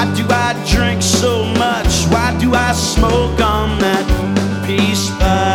Why do I drink so much? Why do I smoke on that peace pipe?